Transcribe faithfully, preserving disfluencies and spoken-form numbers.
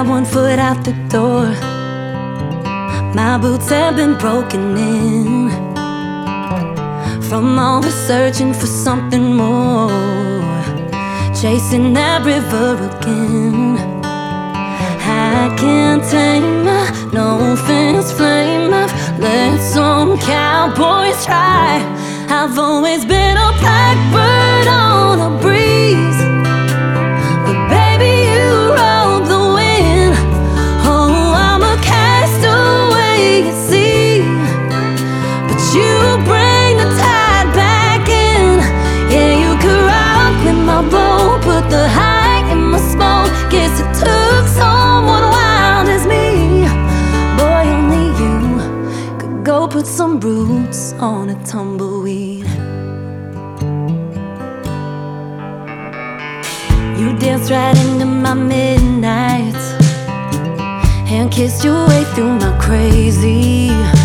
got one foot out the door. My boots have been broken in from all the searching for something more, chasing that river again. I can't tame my no-offense flame. I've let some cowboys try. I've always been a blackbird on a breeze, but baby, you rode the wind. Oh, I'm a castaway at sea, but you bring the tide back in. Yeah, you could rock with my boat, put the height in my smoke. Guess it took someone wild as me. Boy, only you could go put some roots on a tumbleweed. You danced right into my midnight and kissed your way through my crazy.